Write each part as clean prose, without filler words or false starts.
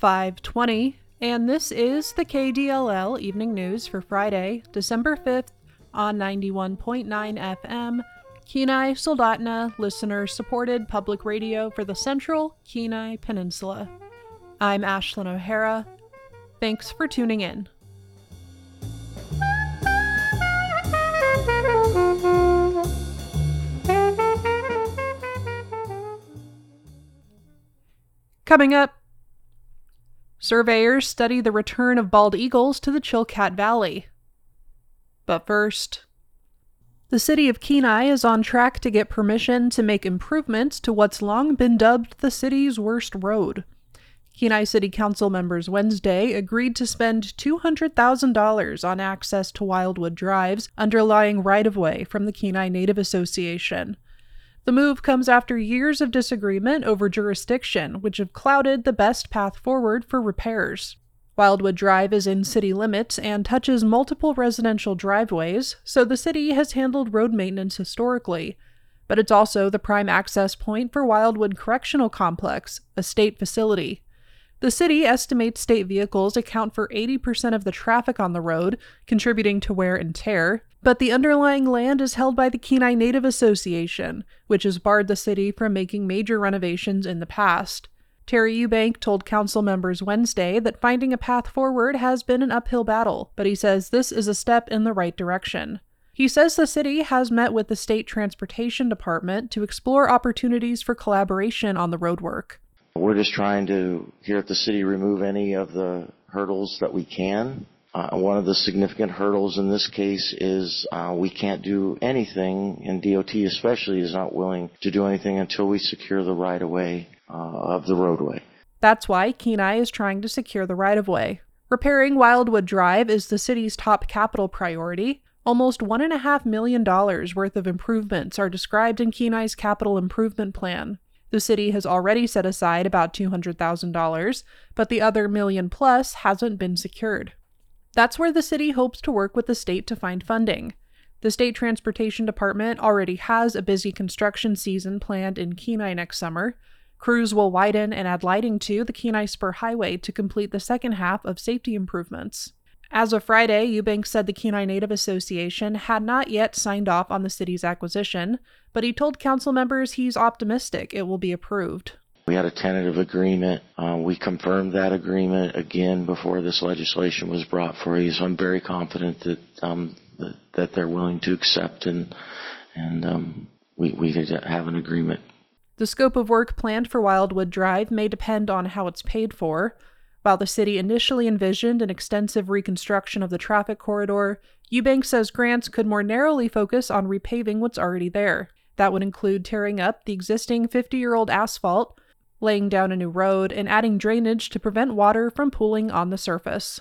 5:20, and this is the KDLL Evening News for Friday, December 5th on 91.9 FM, Kenai Soldotna listener-supported public radio for the Central Kenai Peninsula. I'm Ashlyn O'Hara. Thanks for tuning in. Coming up, surveyors study the return of bald eagles to the Chilkat Valley. But first, the city of Kenai is on track to get permission to make improvements to what's long been dubbed the city's worst road. Kenai City Council members Wednesday agreed to spend $200,000 on access to Wildwood Drive's underlying right-of-way from the Kenai Native Association. The move comes after years of disagreement over jurisdiction, which have clouded the best path forward for repairs. Wildwood Drive is in city limits and touches multiple residential driveways, so the city has handled road maintenance historically. But it's also the prime access point for Wildwood Correctional Complex, a state facility. The city estimates state vehicles account for 80% of the traffic on the road, contributing to wear and tear, but the underlying land is held by the Kenai Native Association, which has barred the city from making major renovations in the past. Terry Eubank told council members Wednesday that finding a path forward has been an uphill battle, but he says this is a step in the right direction. He says the city has met with the State Transportation Department to explore opportunities for collaboration on the roadwork. We're just trying to, here at the city, remove any of the hurdles that we can. One of the significant hurdles in this case is we can't do anything, and DOT especially is not willing to do anything until we secure the right-of-way of the roadway. That's why Kenai is trying to secure the right-of-way. Repairing Wildwood Drive is the city's top capital priority. Almost $1.5 million worth of improvements are described in Kenai's capital improvement plan. The city has already set aside about $200,000, but the other $1 million plus hasn't been secured. That's where the city hopes to work with the state to find funding. The State Transportation Department already has a busy construction season planned in Kenai next summer. Crews will widen and add lighting to the Kenai Spur Highway to complete the second half of safety improvements. As of Friday, Eubank said the Kenai Native Association had not yet signed off on the city's acquisition, but he told council members he's optimistic it will be approved. We had a tentative agreement. We confirmed that agreement again before this legislation was brought for you, so I'm very confident that they're willing to accept and we have an agreement. The scope of work planned for Wildwood Drive may depend on how it's paid for. While the city initially envisioned an extensive reconstruction of the traffic corridor, Eubank says grants could more narrowly focus on repaving what's already there. That would include tearing up the existing 50-year-old asphalt, laying down a new road, and adding drainage to prevent water from pooling on the surface.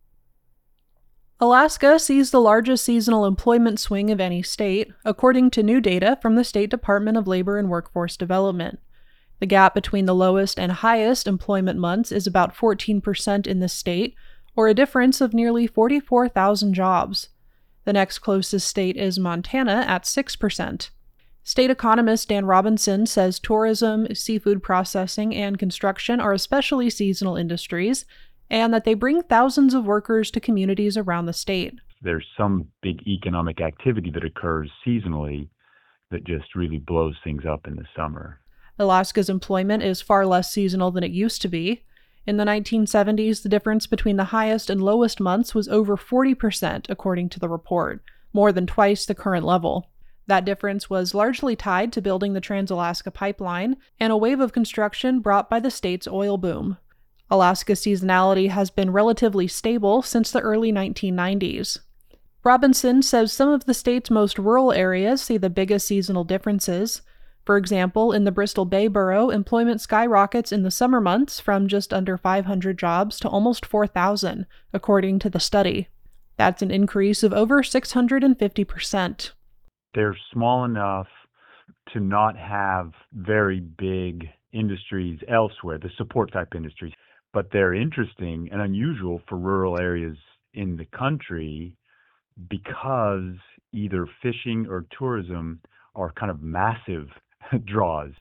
Alaska sees the largest seasonal employment swing of any state, according to new data from the State Department of Labor and Workforce Development. The gap between the lowest and highest employment months is about 14% in the state, or a difference of nearly 44,000 jobs. The next closest state is Montana at 6%. State economist Dan Robinson says tourism, seafood processing, and construction are especially seasonal industries, and that they bring thousands of workers to communities around the state. There's some big economic activity that occurs seasonally that just really blows things up in the summer. Alaska's employment is far less seasonal than it used to be. In the 1970s, the difference between the highest and lowest months was over 40%, according to the report, more than twice the current level. That difference was largely tied to building the Trans-Alaska Pipeline and a wave of construction brought by the state's oil boom. Alaska's seasonality has been relatively stable since the early 1990s. Robinson says some of the state's most rural areas see the biggest seasonal differences. For example, in the Bristol Bay Borough, employment skyrockets in the summer months from just under 500 jobs to almost 4,000, according to the study. That's an increase of over 650%. They're small enough to not have very big industries elsewhere, the support type industries, but they're interesting and unusual for rural areas in the country because either fishing or tourism are kind of massive draws.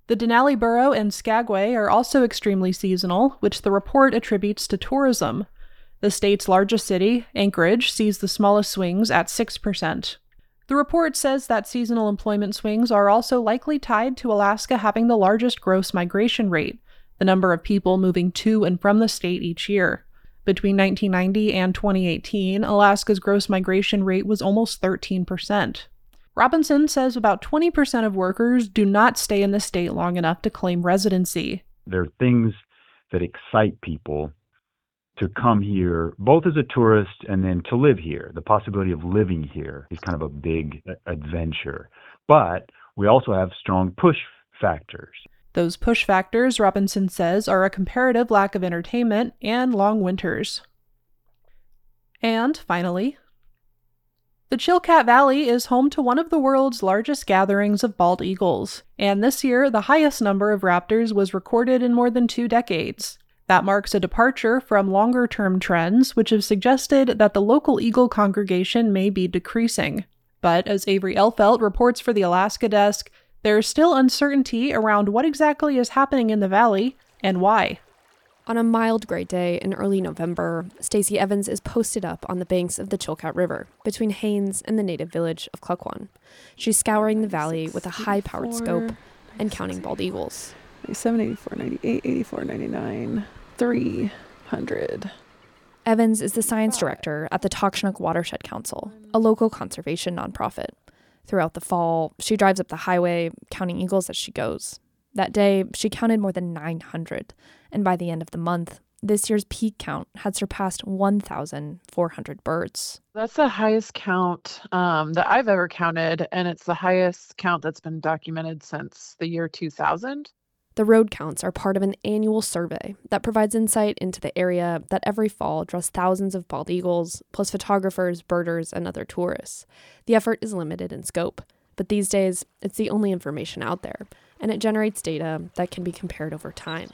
The Denali Borough and Skagway are also extremely seasonal, which the report attributes to tourism. The state's largest city, Anchorage, sees the smallest swings at 6%. The report says that seasonal employment swings are also likely tied to Alaska having the largest gross migration rate, the number of people moving to and from the state each year. Between 1990 and 2018, Alaska's gross migration rate was almost 13%. Robinson says about 20% of workers do not stay in the state long enough to claim residency. There are things that excite people to come here, both as a tourist and then to live here. The possibility of living here is kind of a big adventure. But we also have strong push factors. Those push factors, Robinson says, are a comparative lack of entertainment and long winters. And, finally, the Chilkat Valley is home to one of the world's largest gatherings of bald eagles, and this year the highest number of raptors was recorded in more than 2 decades. That marks a departure from longer-term trends, which have suggested that the local eagle congregation may be decreasing. But as Avery Elfelt reports for the Alaska Desk, there is still uncertainty around what exactly is happening in the valley and why. On a mild gray day in early November, Stacey Evans is posted up on the banks of the Chilkat River between Haines and the native village of Klukwan. She's scouring the valley with a high-powered scope and counting bald eagles. 97, 84, 98, 84, 99, 300. Evans is the science director at the Takshnak Watershed Council, a local conservation nonprofit. Throughout the fall, she drives up the highway, counting eagles as she goes. That day, she counted more than 900, and by the end of the month, this year's peak count had surpassed 1,400 birds. That's the highest count that I've ever counted, and it's the highest count that's been documented since the year 2000. The road counts are part of an annual survey that provides insight into the area that every fall draws thousands of bald eagles, plus photographers, birders, and other tourists. The effort is limited in scope, but these days, it's the only information out there, and it generates data that can be compared over time.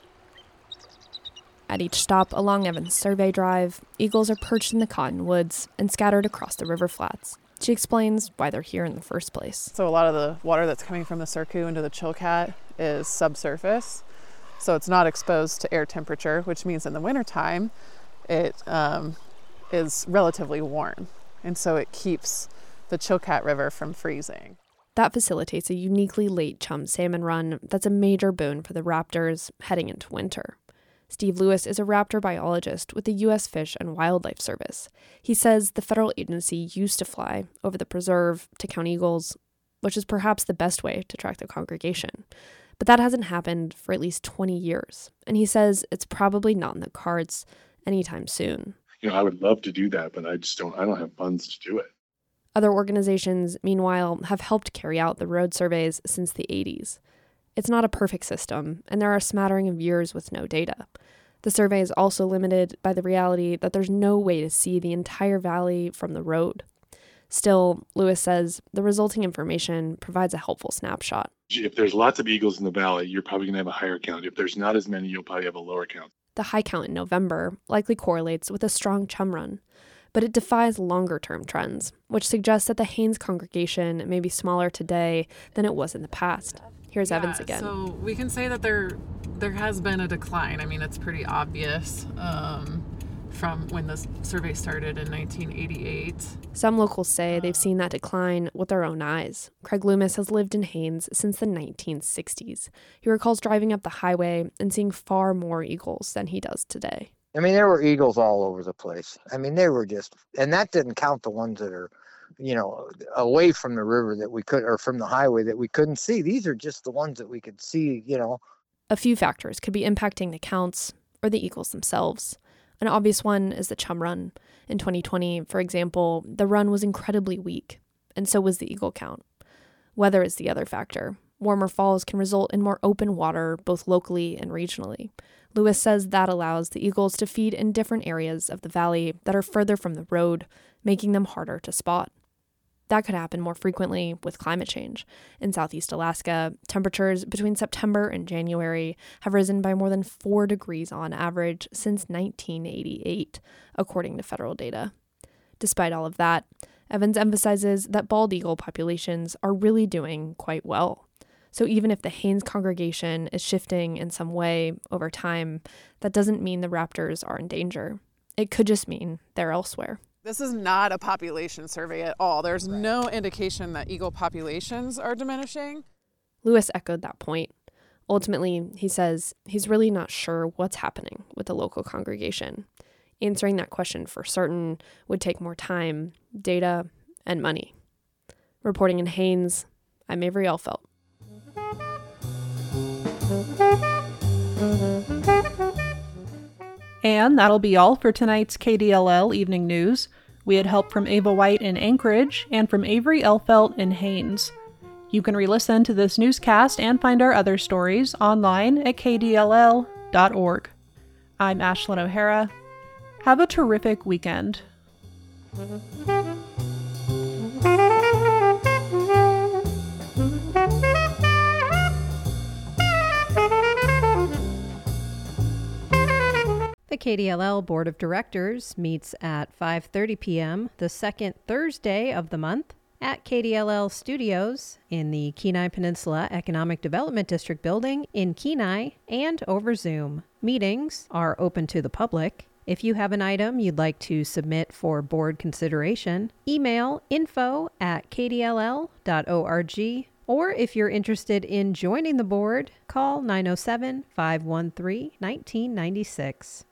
At each stop along Evans' survey drive, eagles are perched in the cottonwoods and scattered across the river flats. She explains why they're here in the first place. So a lot of the water that's coming from the Surku into the Chilkat is subsurface. So it's not exposed to air temperature, which means in the wintertime, it is relatively warm. And so it keeps the Chilkat River from freezing. That facilitates a uniquely late chum salmon run that's a major boon for the raptors heading into winter. Steve Lewis is a raptor biologist with the U.S. Fish and Wildlife Service. He says the federal agency used to fly over the preserve to count eagles, which is perhaps the best way to track the congregation. But that hasn't happened for at least 20 years, and he says it's probably not in the cards anytime soon. I would love to do that, but I don't have funds to do it. Other organizations, meanwhile, have helped carry out the road surveys since the 80s. It's not a perfect system, and there are a smattering of years with no data. The survey is also limited by the reality that there's no way to see the entire valley from the road. Still, Lewis says the resulting information provides a helpful snapshot. If there's lots of eagles in the valley, you're probably going to have a higher count. If there's not as many, you'll probably have a lower count. The high count in November likely correlates with a strong chum run, but it defies longer-term trends, which suggests that the Haines congregation may be smaller today than it was in the past. Here's Evans again. So we can say that there has been a decline. I mean, it's pretty obvious from when this survey started in 1988. Some locals say they've seen that decline with their own eyes. Craig Loomis has lived in Haines since the 1960s. He recalls driving up the highway and seeing far more eagles than he does today. I mean, there were eagles all over the place. I mean, they were just, and that didn't count the ones that are, away from the river that we could, or from the highway that we couldn't see. These are just the ones that we could see, A few factors could be impacting the counts or the eagles themselves. An obvious one is the chum run. In 2020, for example, the run was incredibly weak, and so was the eagle count. Weather is the other factor. Warmer falls can result in more open water, both locally and regionally. Lewis says that allows the eagles to feed in different areas of the valley that are further from the road, making them harder to spot. That could happen more frequently with climate change. In southeast Alaska, temperatures between September and January have risen by more than 4 degrees on average since 1988, according to federal data. Despite all of that, Evans emphasizes that bald eagle populations are really doing quite well. So even if the Haines congregation is shifting in some way over time, that doesn't mean the raptors are in danger. It could just mean they're elsewhere. This is not a population survey at all. There's no indication that eagle populations are diminishing. Lewis echoed that point. Ultimately, he says he's really not sure what's happening with the local congregation. Answering that question for certain would take more time, data, and money. Reporting in Haines, I'm Avery Elfelt. And that'll be all for tonight's KDLL Evening News. We had help from Ava White in Anchorage and from Avery Elfelt in Haines. You can re-listen to this newscast and find our other stories online at kdll.org. I'm Ashlyn O'Hara. Have a terrific weekend. The KDLL Board of Directors meets at 5:30 p.m. the second Thursday of the month at KDLL Studios in the Kenai Peninsula Economic Development District building in Kenai and over Zoom. Meetings are open to the public. If you have an item you'd like to submit for board consideration, email info@kdll.org, or if you're interested in joining the board, call 907-513-1996.